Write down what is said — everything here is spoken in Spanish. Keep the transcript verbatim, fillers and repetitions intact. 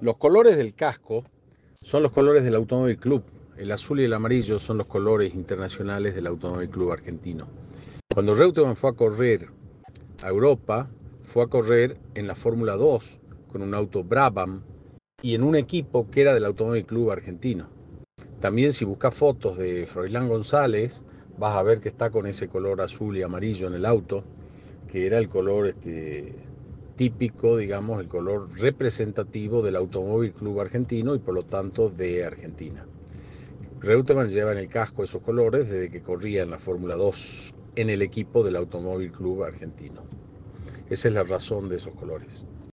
Los colores del casco son los colores del Automóvil Club. El azul y el amarillo son los colores internacionales del Automóvil Club argentino. Cuando Reutemann fue a correr a Europa, fue a correr en la Fórmula dos con un auto Brabham y en un equipo que era del Automóvil Club argentino. También si buscas fotos de Froilán González, vas a ver que está con ese color azul y amarillo en el auto, que era el color este, típico, digamos, el color representativo del Automóvil Club argentino y por lo tanto de Argentina. Reutemann lleva en el casco esos colores desde que corría en la Fórmula dos en el equipo del Automóvil Club argentino. Esa es la razón de esos colores.